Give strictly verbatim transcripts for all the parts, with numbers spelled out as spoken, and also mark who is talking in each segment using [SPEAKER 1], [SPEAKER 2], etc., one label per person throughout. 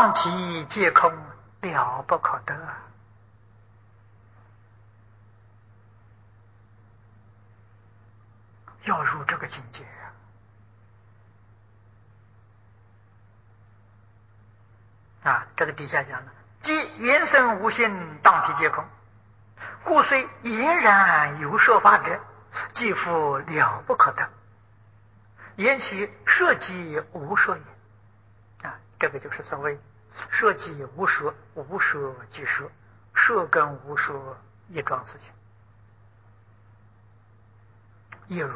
[SPEAKER 1] 当体皆空，了不可得。要入这个境界啊！这个底下讲了，即原生无性，当体皆空，故虽俨然有说法者，即复了不可得。言其说即无说也啊！这个就是所谓说即无说，无说即说，说跟无说一桩事情。也如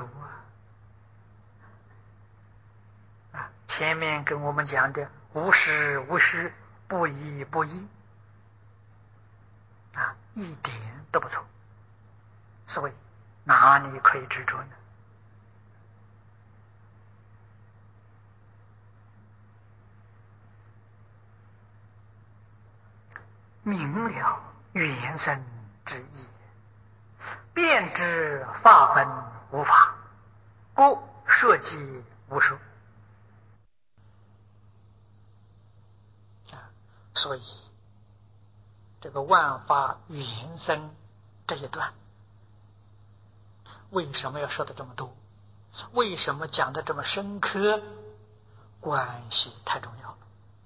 [SPEAKER 1] 啊，啊，前面跟我们讲的无实无虚，不一不一，啊，一点都不错。所以哪里可以执着呢？明了原生之意，便知法本无法，故说即无说。所以这个万法原生这一段为什么要说的这么多？为什么讲的这么深刻？关系太重要了。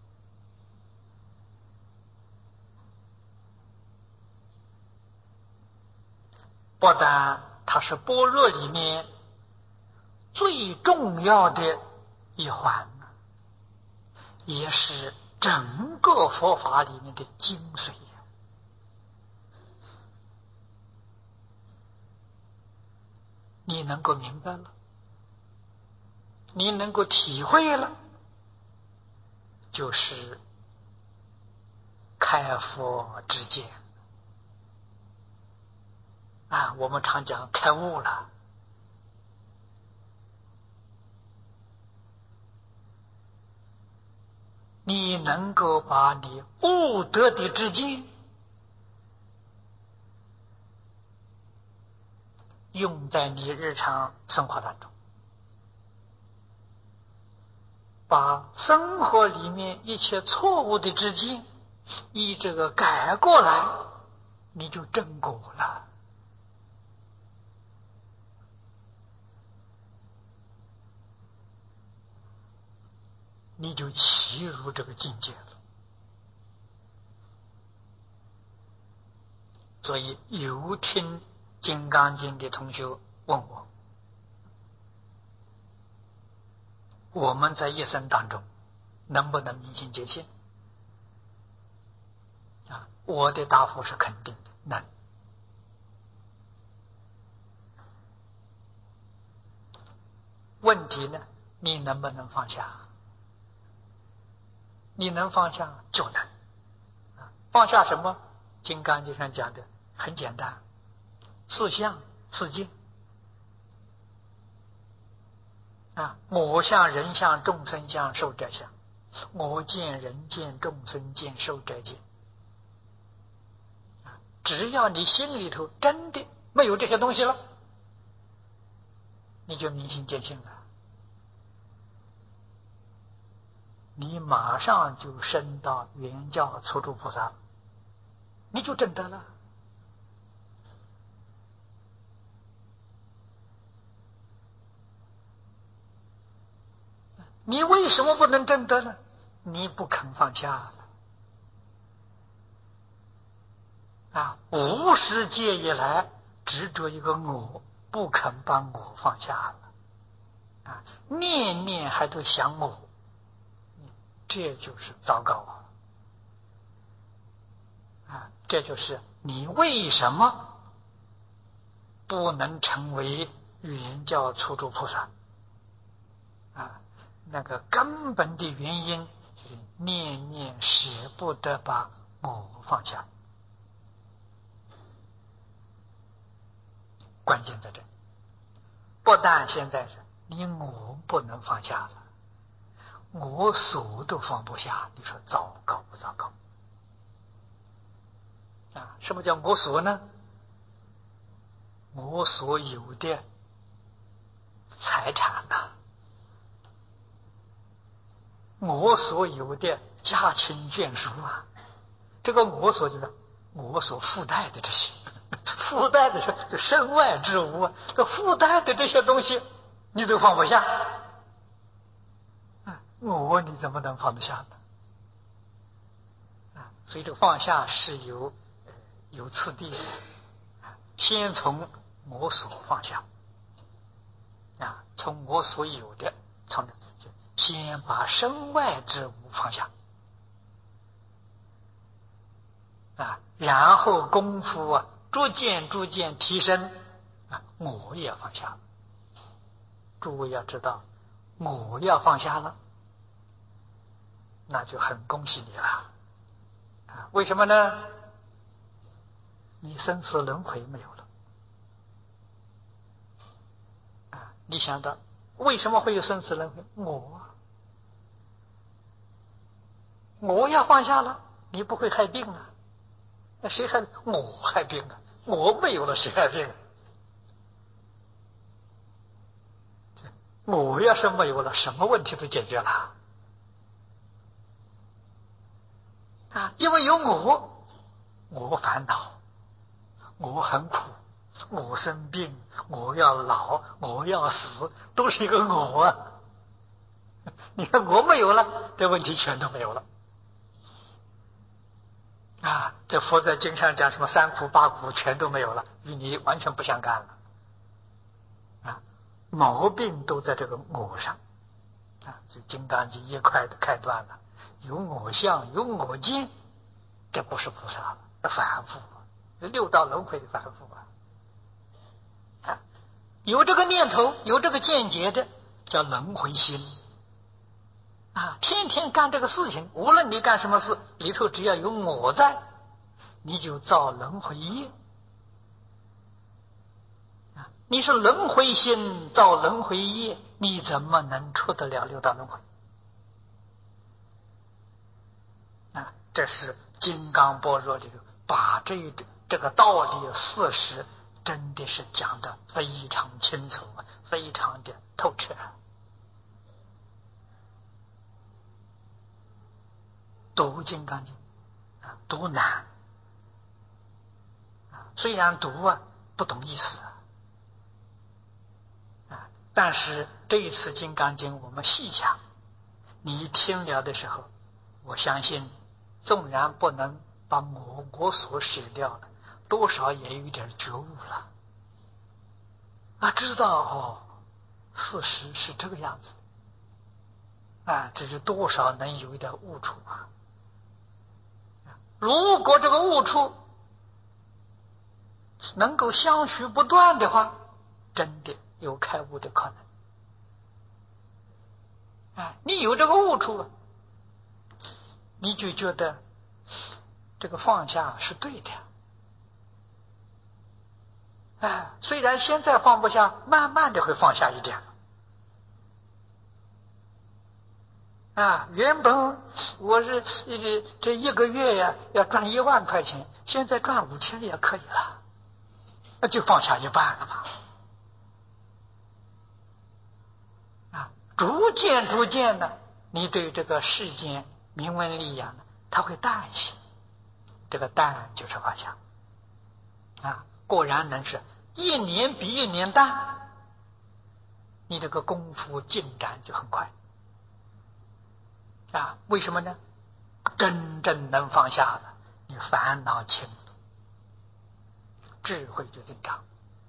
[SPEAKER 1] 不但它是般若里面最重要的一环，也是整个佛法里面的精髓。你能够明白了，你能够体会了，就是开佛之见啊！我们常讲开悟了。你能够把你悟得的知见用在你日常生活当中，把生活里面一切错误的知见依这个改过来，你就正果了。你就契入这个境界了。所以有听《金刚经》的同学问我，我们在一生当中能不能明心见性啊？我的答复是肯定的，能。问题呢，你能不能放下？你能放下就能。放下什么？金刚经上讲的很简单，四相四境啊，我相、人相、众生相、寿者相，我见、人见、众生见、寿者见。只要你心里头真的没有这些东西了，你就明心见性了，你马上就升到圆教初住菩萨，你就证得了。你为什么不能证得呢？你不肯放下了啊！无始界以来执着一个我，不肯把我放下了啊！念念还都想我，这就是糟糕啊！啊，这就是你为什么不能成为圆教初住菩萨啊？那个根本的原因就是念念舍不得把我放下，关键在这。不但现在是你我不能放下了，我所都放不下，你说糟糕不糟糕啊？什么叫我所呢？我所有的财产呐、啊，我所有的家亲眷属啊，这个我所就是我所附带的这些，附带的是身外之物啊，这附带的这些东西你都放不下，我你怎么能放得下呢？啊，所以这个放下是有有次第的，先从我所放下，啊，从我所有的，从先把身外之物放下，啊，然后功夫啊，逐渐逐渐提升，啊，我也放下了。诸位要知道，我要放下了，那就很恭喜你了，啊，为什么呢？你生死轮回没有了，啊，你想到为什么会有生死轮回？我，我要放下了，你不会害病啊？那谁害？我害病啊！我没有了，谁害病？我要是没有了，什么问题都解决了啊！因为有我，我烦恼，我很苦，我生病，我要老，我要死，都是一个我啊！你看我没有了，这问题全都没有了啊！这佛在经上讲什么三苦八苦全都没有了，与你完全不相干了啊！毛病都在这个我上啊！所以《金刚经》一块的开端了，有我相，有我见，这不是菩萨了，凡夫，六道轮回的凡夫啊！啊，有这个念头，有这个见解的，叫轮回心啊！天天干这个事情，无论你干什么事，里头只要有我在，你就造轮回业。你是轮回心造轮回业，你怎么能出得了六道轮回啊？这是金刚般若里头把这这个道理事实真的是讲得非常清楚，非常的透彻。读金刚经啊，读难啊，虽然读啊不懂意思啊，但是这一次金刚经我们细讲，你听了的时候，我相信纵然不能把我国所舍掉了，多少也有一点觉悟了啊，知道哦，事实是这个样子啊，只是多少能有一点悟处啊。如果这个悟处能够相续不断的话，真的有开悟的可能啊！你有这个悟处，你就觉得这个放下是对的啊！虽然现在放不下，慢慢的会放下一点啊！原本我是这这一个月呀要赚一万块钱，现在赚五千也可以了，那就放下一半了嘛！啊，逐渐逐渐的，你对这个世间名闻利养呢，它会淡一些。这个淡就是放下啊，果然能是一年比一年淡，你这个功夫进展就很快啊！为什么呢？真正能放下了，你烦恼轻，智慧就增长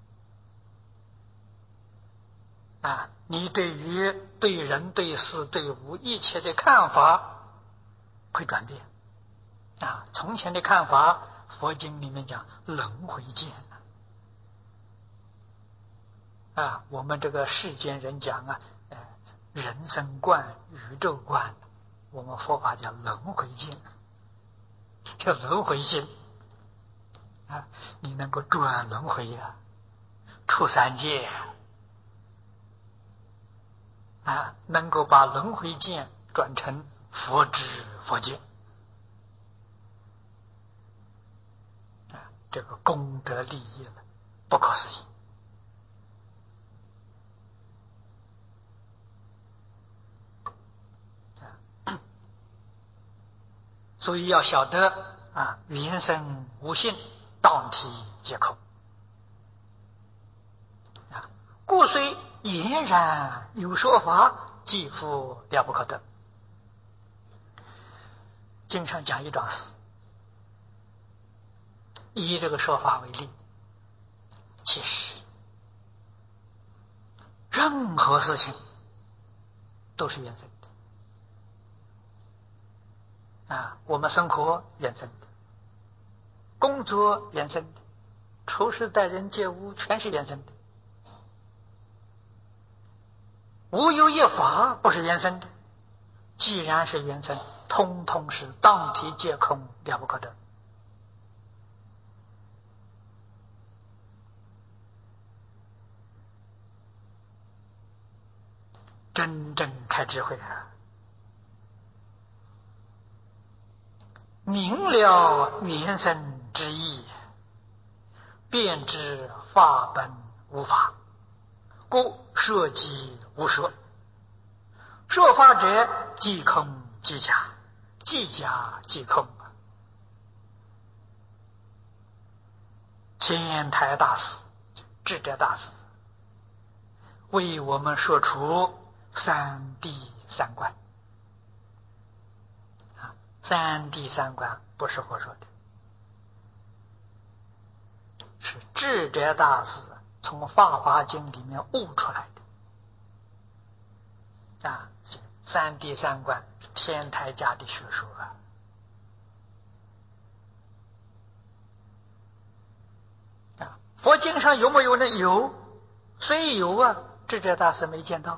[SPEAKER 1] 啊！你对于对人对事对物一切的看法会转变啊！从前的看法，佛经里面讲轮回见啊，我们这个世间人讲啊，呃，人生观、宇宙观，我们佛法叫轮回见，叫轮回心啊，你能够转轮回呀、啊，出三界啊，能够把轮回见转成佛知佛见啊，这个功德利益了，不可思议。 所以要晓得啊，缘生无性，当体皆空啊。故虽俨然有说法，即复了不可得。经常讲一桩事，以这个说法为例，其实任何事情都是缘生的啊，我们生活缘生的，工作缘生的，处事待人接物全是缘生的，无有一法不是缘生的。既然是缘生，通通是当体皆空，了不可得。真正开智慧啊，明了缘生之意，便知法本无法，故说即无说。说法者，即空即假，即假即空。天台大师、智者大师为我们说出三谛三观啊，三谛三观不是我说的，是智者大师从《法华经》里面悟出来的啊。三谛三观是天台家的学说啊。啊，佛经上有没有呢？有，虽有啊，智者大师没见到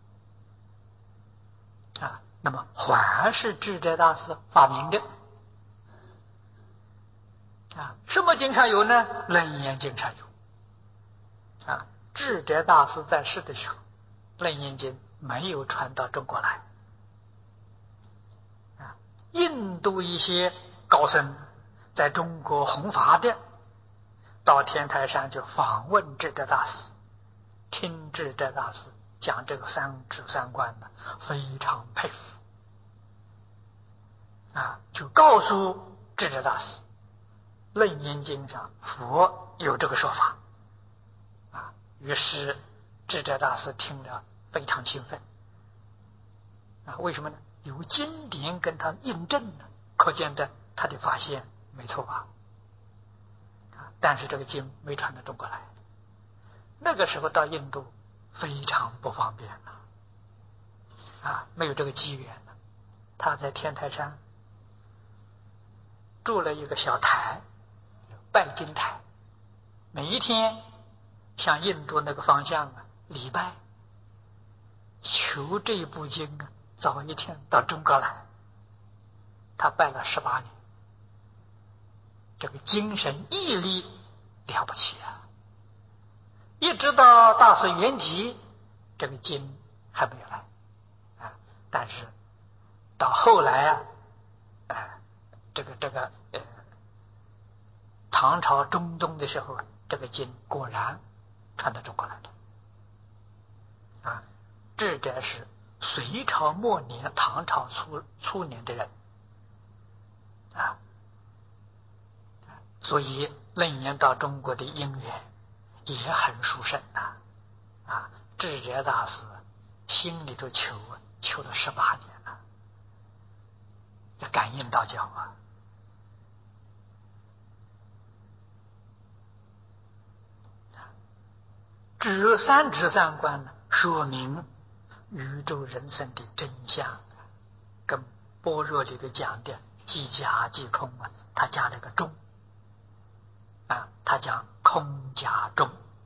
[SPEAKER 1] 啊。那么还是智者大师发明的啊。什么经上有呢？楞严经上有啊。智者大师在世的时候，楞严经没有传到中国来啊。印度一些高僧在中国弘法的，到天台山就访问智者大师，听智者大师讲这个三智三观呢，非常佩服啊，就告诉智者大师，楞严经上佛有这个说法啊。于是智者大师听了非常兴奋啊。为什么呢？有经典跟他印证呢，可见的他的发现没错吧？啊，但是这个经没传到中国来，那个时候到印度非常不方便了啊，没有这个机缘了。他在天台山筑了一个小台，拜经台，每一天向印度那个方向啊礼拜，求这部经啊早一天到中国来。他拜了十八年，这个精神毅力了不起啊！一直到大师圆寂，这个经还没有来啊。但是到后来啊，呃，这个这个呃，唐朝中宗的时候，这个经果然传到中国来了啊。智者是隋朝末年、唐朝初初年的人啊，所以楞严到中国的因缘也很殊胜呐啊。智者大师心里头求啊，求了十八年了，这感应道教啊。这三智三观呢，说明宇宙人生的真相，跟般若里头讲的即假即空啊，他加了个中啊，他讲空假中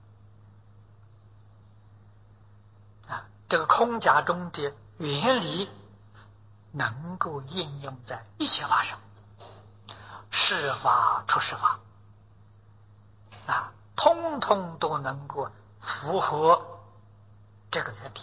[SPEAKER 1] 啊。这个空假中的原理能够应用在一切法上，是法出是法啊，通通都能够符合这个原理。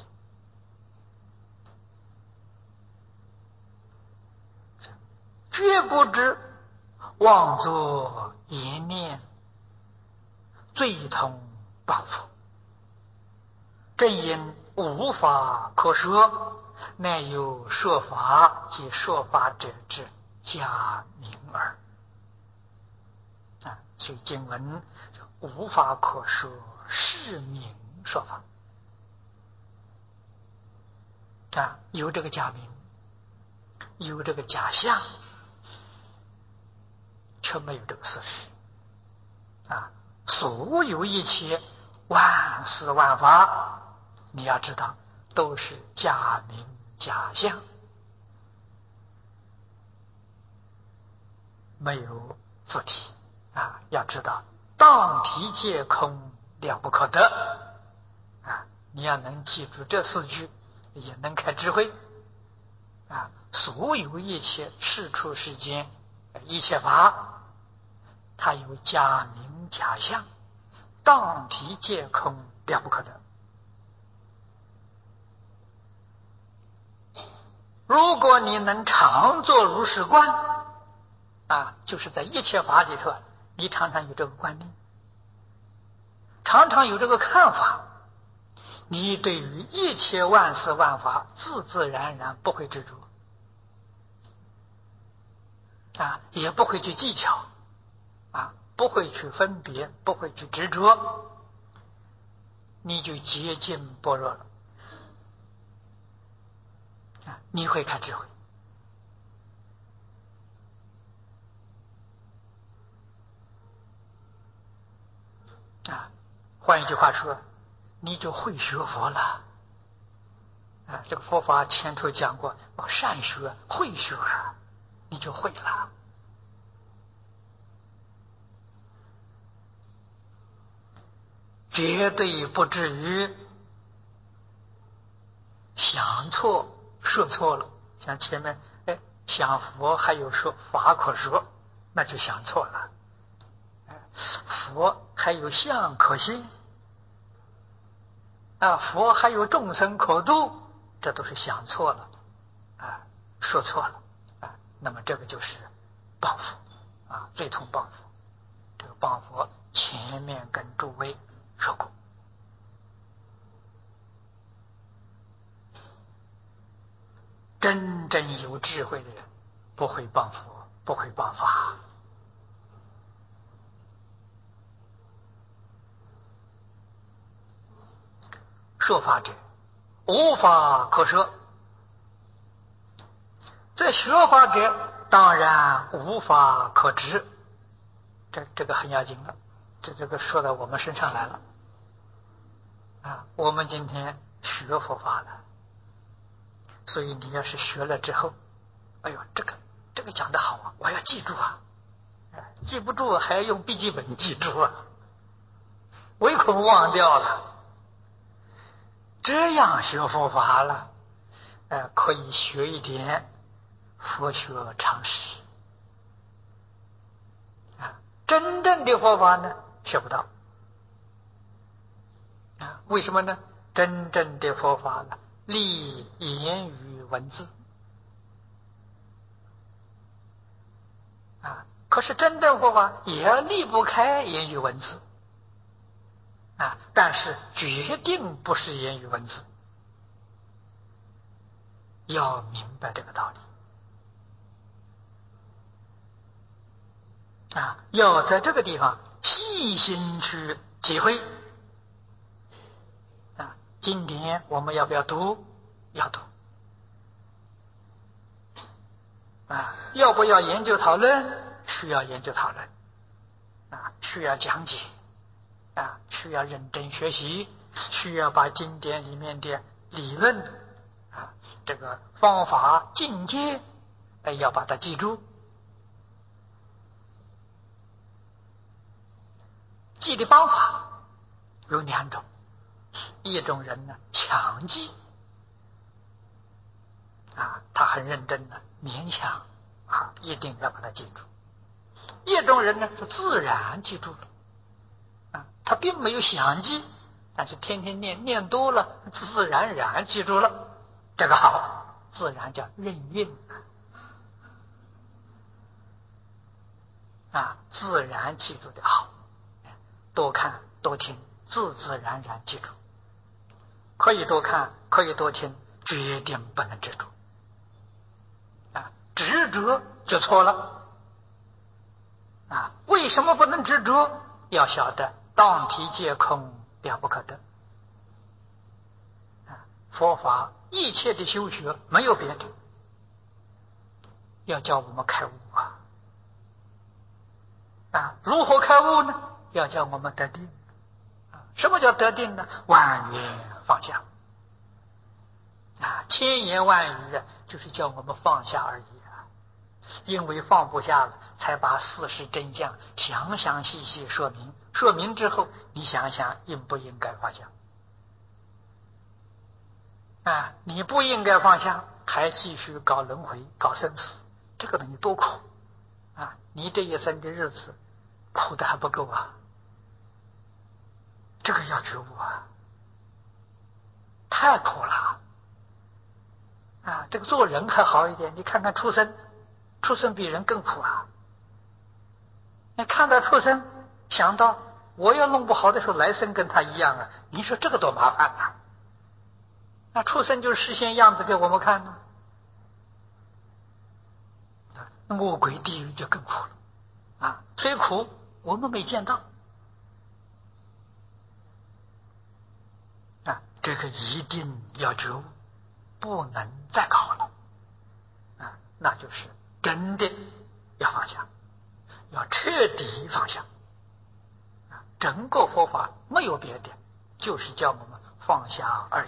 [SPEAKER 1] 绝不知妄作言念，罪同报复，正因无法可说，乃有说法及说法者之假名耳。啊，所以经文无法可说是名说法。啊，有这个假名，有这个假象，却没有这个事实。啊，所有一切万事万法，你要知道，都是假名假象，没有自体。啊，要知道当体皆空，了不可得。啊，你要能记住这四句，也能开智慧。啊，所有一切事出世间，一切法，它有假名假相，当体皆空，了不可得。如果你能常作如是观，啊，就是在一切法里头，你常常有这个观念，常常有这个看法，你对于一切万事万法，自自然然不会执着。啊，也不会去技巧，啊，不会去分别，不会去执着，你就接近般若了。啊，你会开智慧。啊，换一句话说，你就会学佛了。啊，这个佛法前头讲过，善学、会学，你就会了。绝对不至于想错说错了。像前面哎，想佛还有说法可说，那就想错了。佛还有相可信，啊，佛还有众生可度，这都是想错了，啊，说错了，啊，那么这个就是谤佛，啊，最痛谤佛。这个谤佛前面跟诸位说过。真正有智慧的人不会谤佛，不会谤法。说法者，无法可说。这学法者，当然无法可知。这这个很要紧了，这这个说到我们身上来了。啊，我们今天学佛法了，所以你要是学了之后，哎呦，这个这个讲得好啊，我要记住啊，记不住还要用笔记本记住啊，唯恐忘掉了。这样学佛法了，呃，可以学一点佛学常识。啊，真正的佛法呢，学不到。啊，为什么呢？真正的佛法呢，立言语文字。啊，可是真正佛法也离不开言语文字。啊，但是决定不是言语文字，要明白这个道理。啊，要在这个地方细心去体会。啊，今天我们要不要读？要读。啊，要不要研究讨论？需要研究讨论。啊，需要讲解。啊，需要认真学习，需要把经典里面的理论啊，这个方法境界，哎，要把它记住。记的方法有两种，一种人呢强记，啊，他很认真的勉强啊，一定要把它记住；一种人呢是自然记住了。啊，他并没有想记，但是天天念，念多了，自然然记住了。这个好，自然叫任运。啊，自然记住的好，多看多听，自自然然记住。可以多看，可以多听，决定不能执着。啊，执着就错了。啊，为什么不能执着？要晓得当体皆空，了不可得。啊，佛法一切的修学没有别的，要叫我们开悟啊！啊，如何开悟呢？要叫我们得定。啊，什么叫得定呢？万缘放下。啊，千言万语啊，就是叫我们放下而已啊。因为放不下了，才把事实真相详详细细说明。说明之后，你想想应不应该放下？啊，你不应该放下，还继续搞轮回、搞生死，这个东西多苦啊！你这一生的日子苦的还不够啊！这个要觉悟啊，太苦了啊！这个做人还好一点，你看看畜生，畜生比人更苦啊！你看到畜生，想到我要弄不好的时候，来生跟他一样啊！你说这个多麻烦啊！那畜生就是实现样子给我们看呢，魔鬼地狱就更苦了啊！虽苦，我们没见到啊，这个一定要觉悟，不能再搞了啊！那就是真的要放下，要彻底放下啊！整个佛法没有别的，就是叫我们放下而已。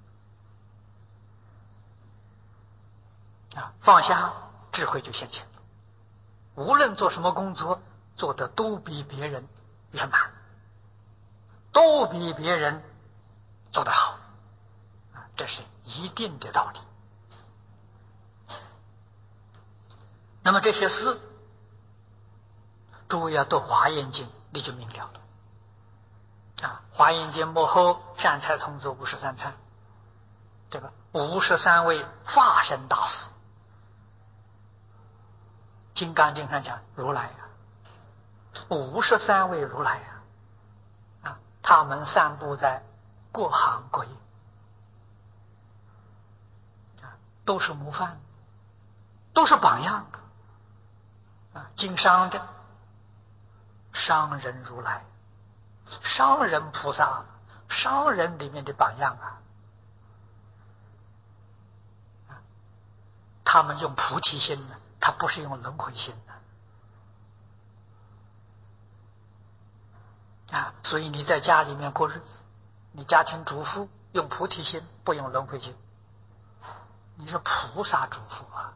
[SPEAKER 1] 啊，放下智慧就现前了。无论做什么工作，做的都比别人圆满，都比别人做得好，啊，这是一定的道理。那么这些事，诸位要读《华严经》，你就明了了。啊，《华严经》幕后善财童子五十三参，这个五十三位化身大师。金刚经上讲如来啊，五十三位如来啊，啊，他们散布在各行各业，啊，都是模范，都是榜样啊。经商的商人如来，商人菩萨，商人里面的榜样啊，他们用菩提心呢，他不是用轮回心的啊。所以你在家里面过日子，你家庭主妇用菩提心，不用轮回心，你是菩萨主妇啊！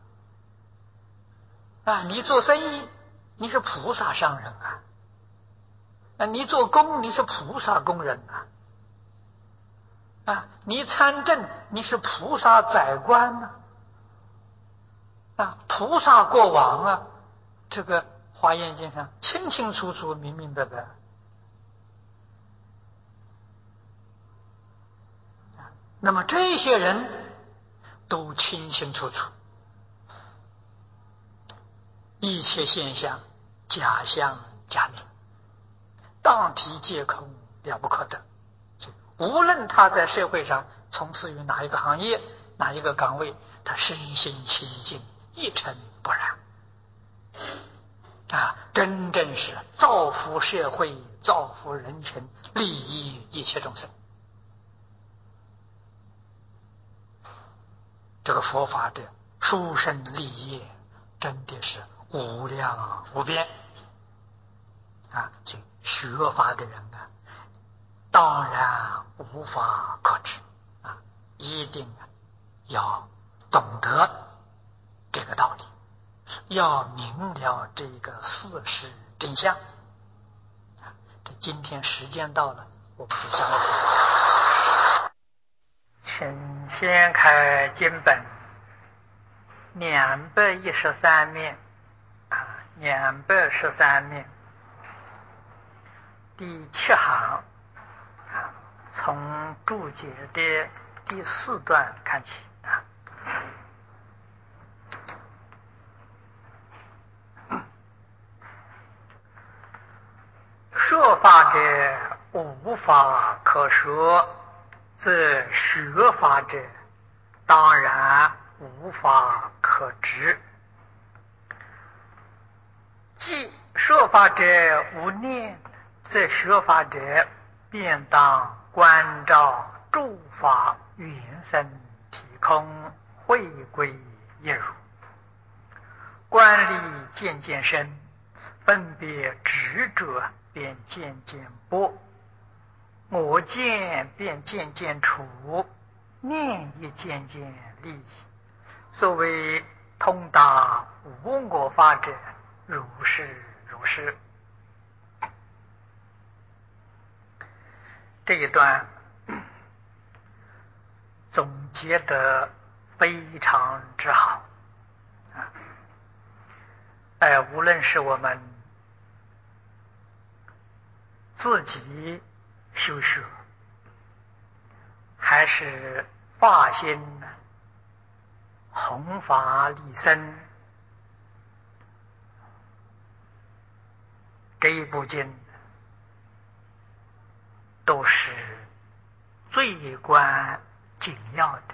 [SPEAKER 1] 啊，你做生意，你是菩萨商人啊！啊，你做工，你是菩萨工人啊！啊，你参政，你是菩萨宰官啊！啊，菩萨过往啊，这个《华严经》上清清楚楚、明明白白。那么这些人都清清楚楚，一切现象假象假名，当体皆空，了不可得。无论他在社会上从事于哪一个行业、哪一个岗位，他身心清净，一尘不染啊！真正是造福社会、造福人群，利益一切众生。这个佛法的殊胜利益真的是无量无边啊！所以学法的人啊，当然无法可知啊，一定啊要懂得这个道理，要明了这个事实真相。这今天时间到了，我们就下来。请先开经本两百一十三面啊，两百十三面第七行啊，从注解的第四段看起啊。说法者无法可说，则学法者当然无法可知。 既说法者无念，则说法者便当观照诸法原生体空，回归一如。观理渐渐深，分别执着便渐渐薄，我见便渐渐除，念亦渐渐立。所谓通达无我法者，如是如是。这一段总结得非常之好啊！哎，无论是我们自己修学，还是发心弘法利生，这一部经都是最关紧要的，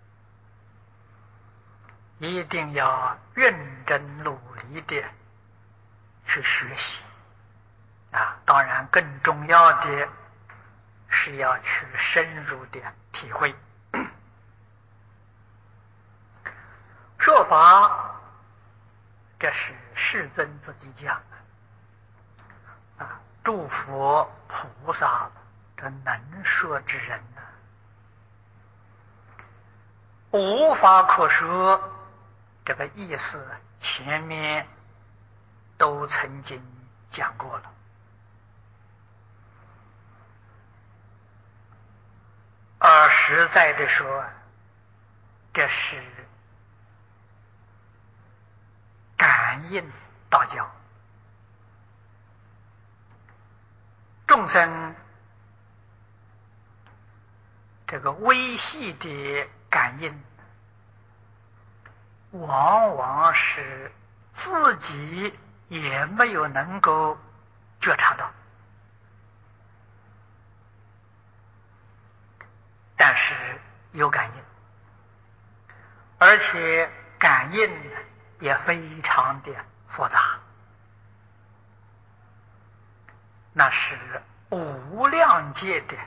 [SPEAKER 1] 一定要认真努力的去学习啊！当然，更重要的是要去深入的体会。说法，这是世尊自己讲的啊，诸佛菩萨这能说之人呢、啊，无法可说。这个意思前面都曾经讲过了，而实在的说，这是感应道教。众生这个微细的感应，往往是自己也没有能够觉察到，但是有感应，而且感应也非常的复杂，那是无量界的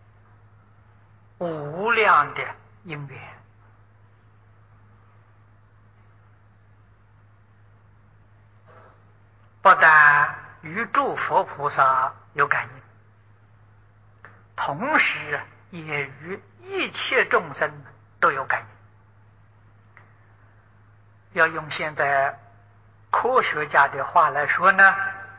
[SPEAKER 1] 无量的因缘。不但与诸佛菩萨有感应，同时也与一切众生都有感应。要用现在科学家的话来说呢，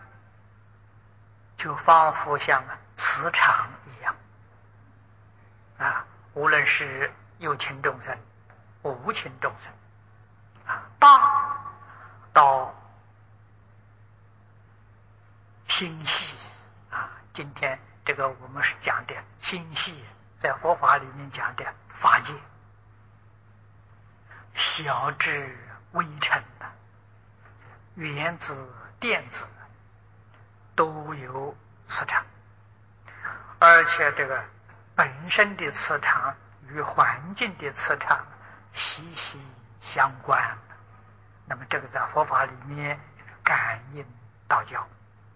[SPEAKER 1] 就仿佛像磁场一样啊，无论是有情众生、无情众生啊，大到心系啊，今天这个我们是讲的心系，在佛法里面讲的法界，小至微尘的原子、电子都有磁场，而且这个本身的磁场与环境的磁场息息相关。那么这个在佛法里面感应道教。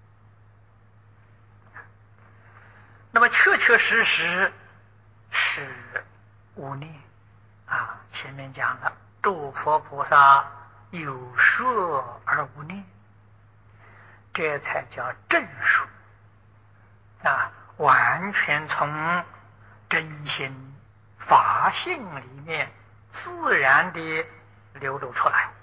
[SPEAKER 1] 那么确确实实是无念啊，前面讲了，诸佛菩萨有说而无念，这才叫正说啊，完全从真心法性里面自然的流露出来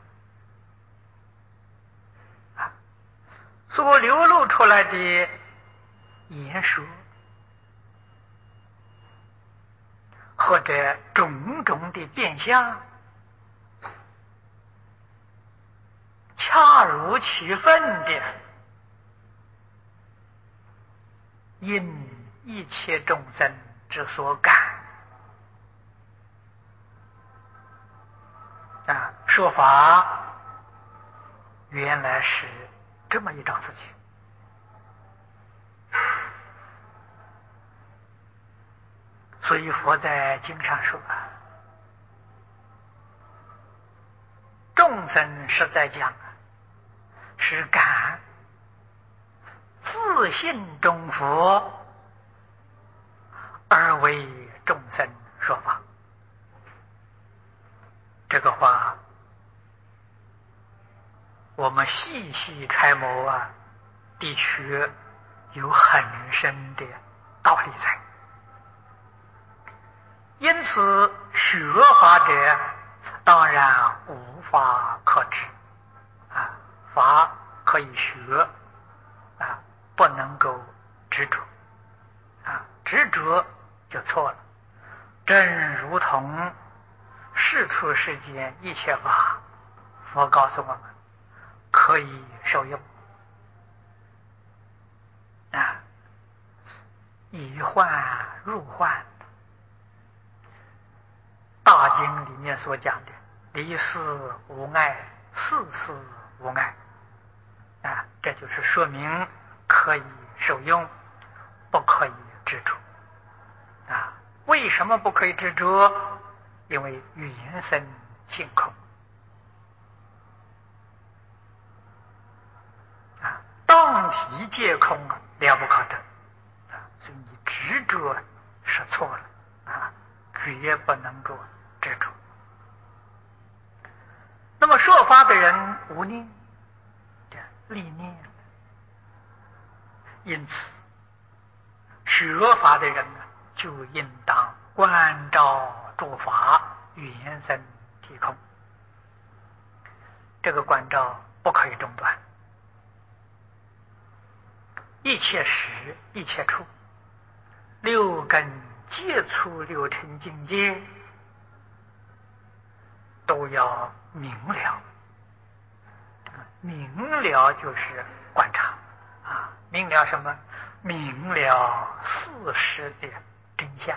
[SPEAKER 1] 啊，所流露出来的言说或者种种的变相，恰如其分的因一切众生之所感啊，说法原来是这么一桩事情。所以佛在经上说，众生是在讲是感自信中佛，而为众生说法。这个话我们细细揣摩啊，的确有很深的道理在。因此学法者当然无法可知啊，法可以学啊，不能够执着啊，执着就错了。正如同世出世间一切法，佛告诉我们可以受用啊，以幻入幻。大经里面所讲的离事无碍，事事无碍啊，这就是说明可以受用，不可以执着啊。为什么不可以执着？因为缘生性空啊，当体皆空啊，了不可得啊，所以你执着是错了啊，绝不能够执着。那么说法的人无念，立念，因此学法的人呢，就应当观照诸法缘生体空。这个观照不可以中断，一切时一切处，六根接触六尘境界，都要明了。明了就是观察啊，明了什么？明了事实的真相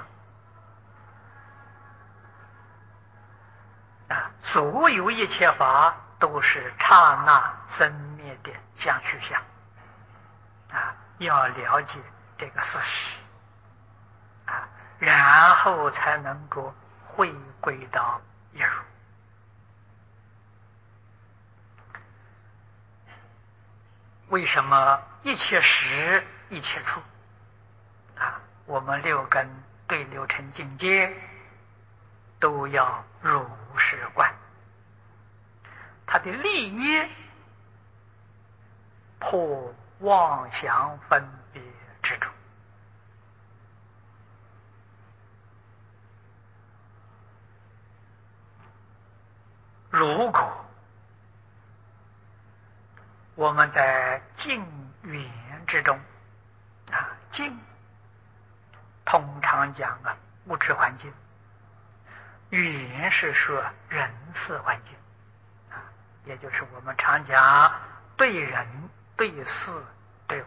[SPEAKER 1] 啊！所有一切法都是刹那生灭的相续相啊！要了解这个事实啊，然后才能够回归到一如。为什么一切时一切处啊？我们六根对六尘境界都要如实观，它的利益破妄想分别执着。如果我们在境缘之中啊，境通常讲啊物质环境，缘是说人事环境啊，也就是我们常讲对人、对事、对物。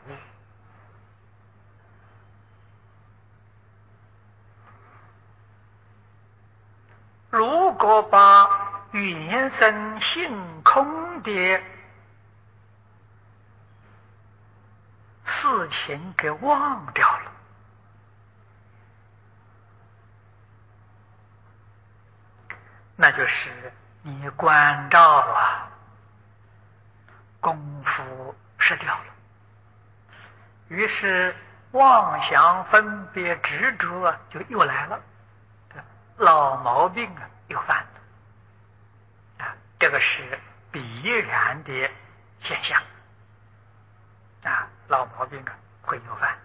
[SPEAKER 1] 如果把缘生性空的事情给忘掉了，那就是你观照啊功夫失掉了，于是妄想分别执着就又来了，老毛病啊又犯了啊，这个是必然的现象啊，老毛病啊会又犯，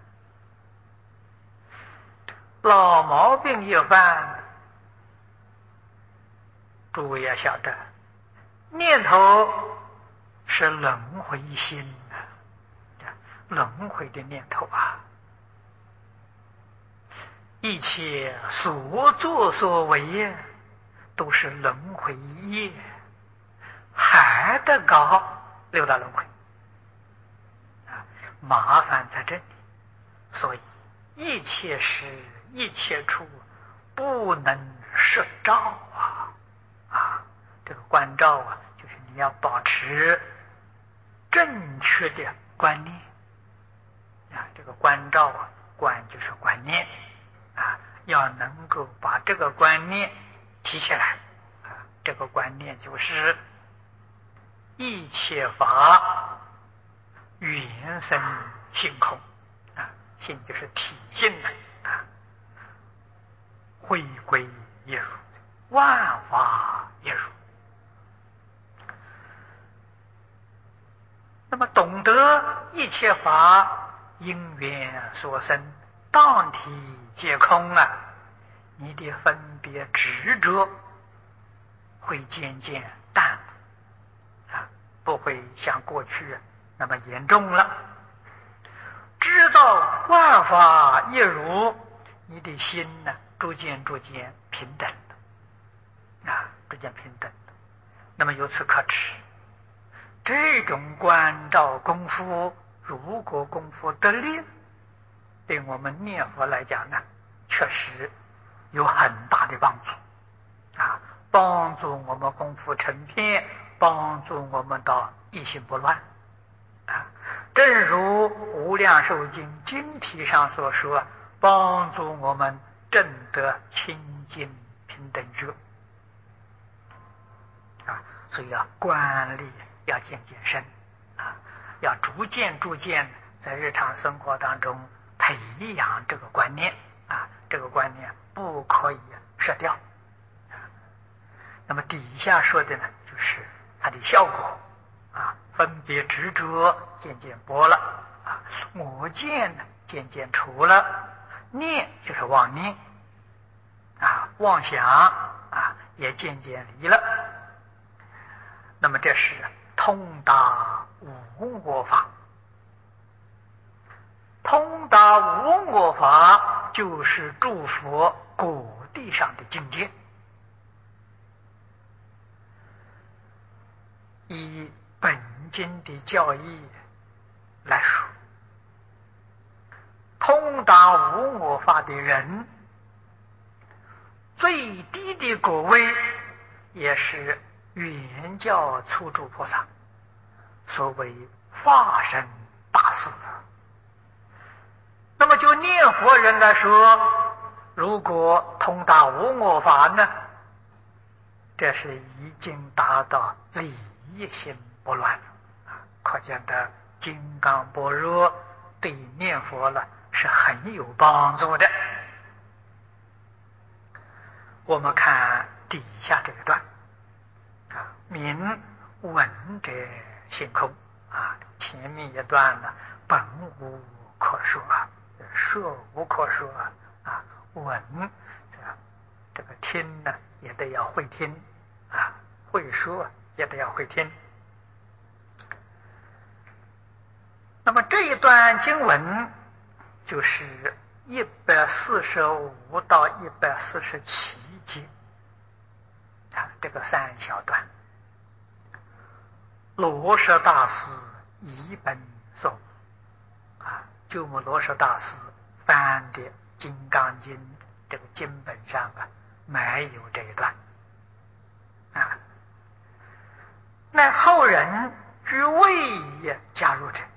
[SPEAKER 1] 老毛病一犯，诸位要晓得，念头是轮回心啊，轮回的念头啊，一切所作所为都是轮回业，还得搞六道轮回啊，麻烦在这里。所以一切时一切处不能摄照啊啊，这个观照啊，就是你要保持正确的观念啊，这个观照啊，观就是观念啊，要能够把这个观念提起来啊，这个观念就是一切法缘生性空啊，性就是体性的啊，回归一如，万法一如。那么懂得一切法因缘所生，当体皆空啊，你的分别执着会渐渐淡啊，不会像过去那么严重了。知道万法一如，你的心呢，逐渐逐渐平等了啊，逐渐平等了。那么由此可知，这种关照功夫，如果功夫得力，对我们念佛来讲呢，确实有很大的帮助啊，帮助我们功夫成片，帮助我们到一心不乱啊。正如无量寿经经题上所说，帮助我们证得清净平等觉啊。所以啊，观力要渐渐深啊，要逐渐逐渐在日常生活当中培养这个观念啊，这个观念不可以失掉。那么底下说的呢，就是它的效果啊，分别执着渐渐薄了啊，我见呢渐渐除了，念就是妄念啊，妄想啊也渐渐离了。那么这是通达无我法，通达无我法就是诸佛果地上的境界。以本经的教义来说，通达无我法的人，最低的果位也是圆教初住菩萨，所谓化身大士。那么就念佛人来说，如果通达无我法呢，这是已经达到理一心不乱啊，可见的金刚般若对念佛了是很有帮助的。我们看底下这一段啊，明闻者性空啊，前面一段呢，本无可说，说无可说啊，闻这个这个听呢也得要会听啊，会说也得要会听。那么这一段经文就是一百四十五到一百四十七节啊，这个三小段，罗什大师译本颂啊，鸠摩罗什大师翻的《金刚经》这个经本上啊没有这一段啊，那后人居未也加入这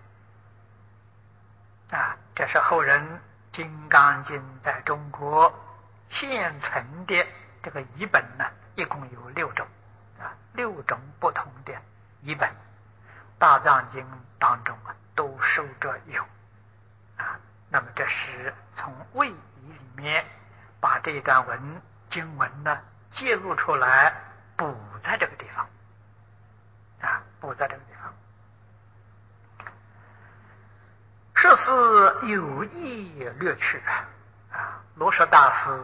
[SPEAKER 1] 啊，这是后人《金刚经》在中国现存的这个译本呢，一共有六种啊，六种不同的译本，大藏经当中啊都收着有啊。那么这是从魏译里面把这段文经文呢揭露出来，补在这个地方啊，补在这个地方。这是有意略去啊，罗什大师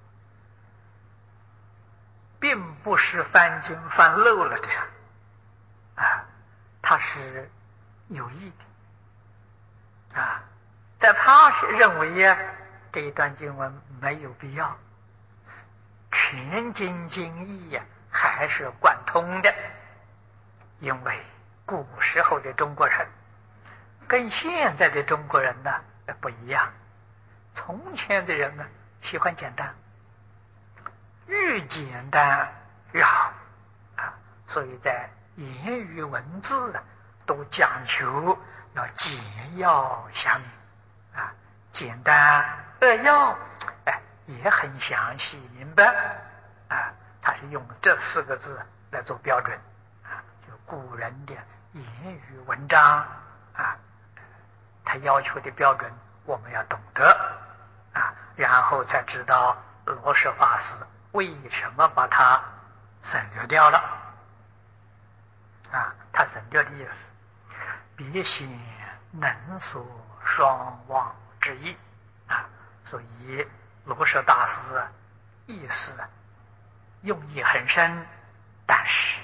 [SPEAKER 1] 并不是翻经翻漏了的啊，他是有意的啊，在他是认为呀，这一段经文没有必要，全经经义呀还是贯通的，因为古时候的中国人跟现在的中国人呢不一样，从前的人呢喜欢简单，越简单越好啊，所以在言语文字啊都讲求要简要详明啊，简单扼要，哎，也很详细明白啊，他是用这四个字来做标准啊，就古人的言语文章啊，他他要求的标准我们要懂得啊，然后才知道罗什法师为什么把它省略掉了啊？他省略的意思，别显能所双忘之意啊，所以罗什大师意思用意很深，但是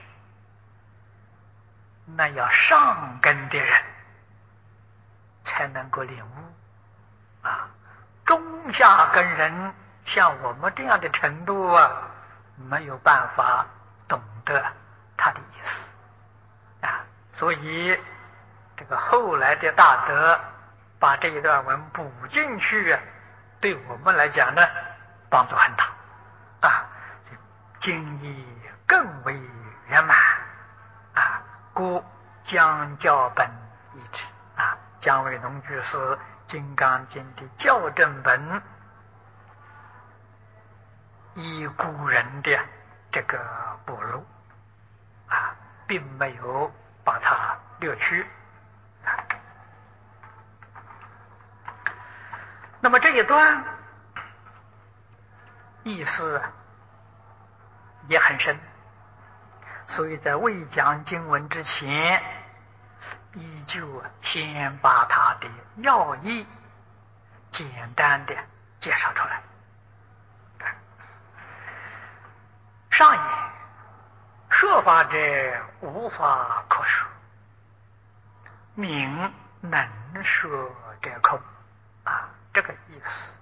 [SPEAKER 1] 那要上根的人才能够领悟啊，中下根人像我们这样的程度啊，没有办法懂得他的意思啊，所以这个后来的大德把这一段文补进去啊，对我们来讲呢帮助很大啊，经义更为圆满啊，故将教本一致啊，姜维农居士《金刚经》的校正本，依古人的这个补录啊，并没有把它略去。那么这一段意思也很深，所以在未讲经文之前，依旧先把它的要义简单的介绍出来。上言说法者无法可说，名能说者空啊，这个意思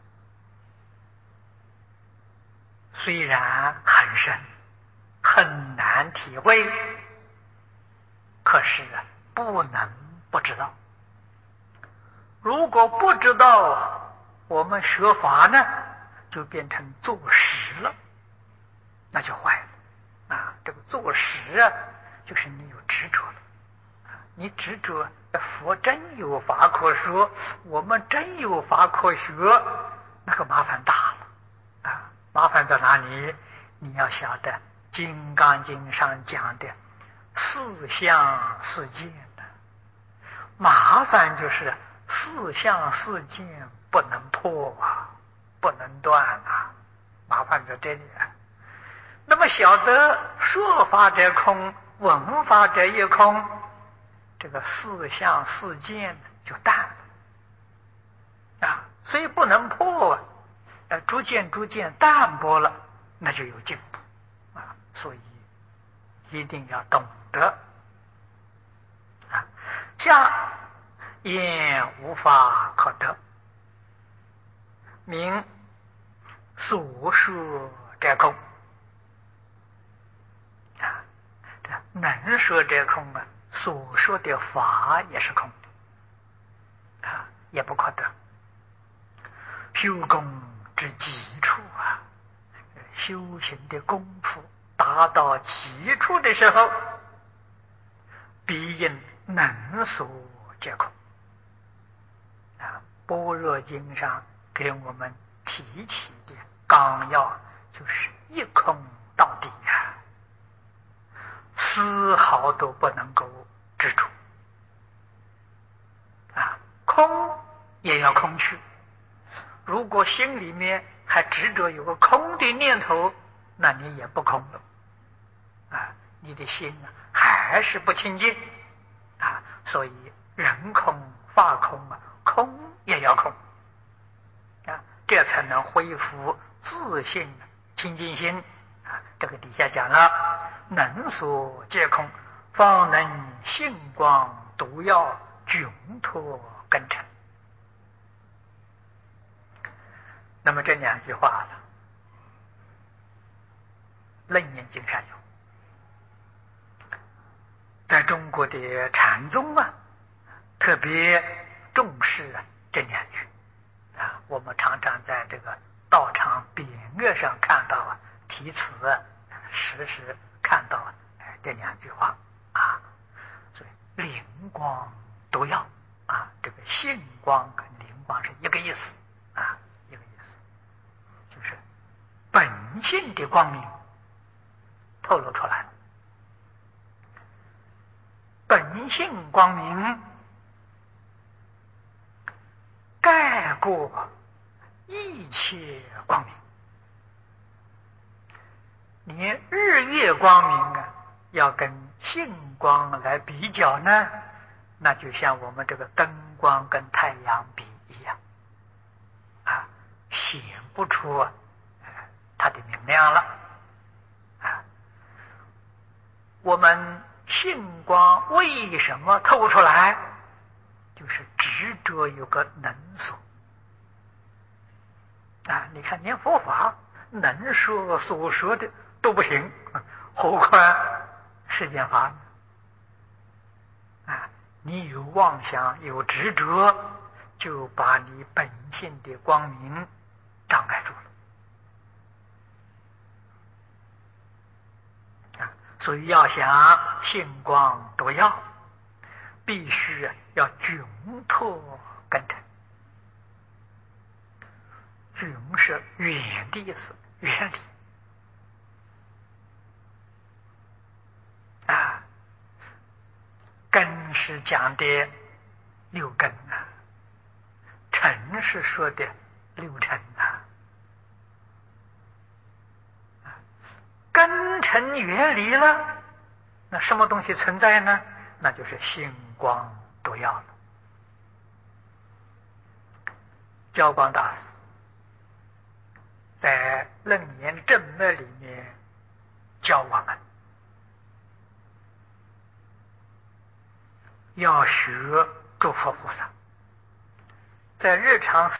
[SPEAKER 1] 虽然很深，很难体会，可是不能不知道。如果不知道，我们学法呢就变成坐实了，那就坏了啊！这个坐实啊，就是你有执着了，你执着佛真有法可说，我们真有法可学，那个麻烦大了啊！麻烦在哪里？你要晓得《金刚经》上讲的四相四见的，麻烦就是四相四见不能破啊，不能断啊，麻烦在这里啊。那么晓得说法者空，闻法者也空，这个四相四见就淡了啊，所以不能破啊，呃，逐渐逐渐淡薄了，那就有进步啊，所以一定要懂得啊。下言无法可得，名所说者空啊，这能说者空啊，所说的法也是空的啊，也不可得。修功之基础啊，修行的功夫达到基础的时候，必应能所皆空啊。般若经上给我们提起的纲要就是一空到底呀、啊，丝毫都不能够执着啊，空也要空去。如果心里面还执着有个空的念头，那你也不空了啊，你的心还是不清净啊。所以人空法空啊，空也要空啊，这才能恢复自信清净心啊。这个底下讲了，能所皆空，方能性光毒药窘脱根尘。那么这两句话了，楞严经上有，在中国的禅宗啊，特别重视啊这两句啊。我们常常在这个道场匾额上看到啊，题词时时看到啊这两句话啊。所以灵光毒药啊，这个性光跟灵光是一个意思啊，一个意思，就是本性的光明透露出来了。本性光明盖过一切光明。你日月光明啊，要跟星光来比较呢，那就像我们这个灯光跟太阳比一样，啊，显不出啊它的明亮了。啊，我们星光为什么透出来？就是执着有个能所。啊，你看念佛法能说所说的都不行，何况世间法呢？啊，你有妄想有执着，就把你本性的光明障碍住了。啊，所以要想星光夺耀，必须要窘脱根尘。窘是远的意思，远离。啊，根是讲的六根啊，尘是说的六尘啊。根尘远离了，那什么东西存在呢？那就是星光夺耀了。教光大师在楞严正脉里面教我们要学诸佛菩萨，在日常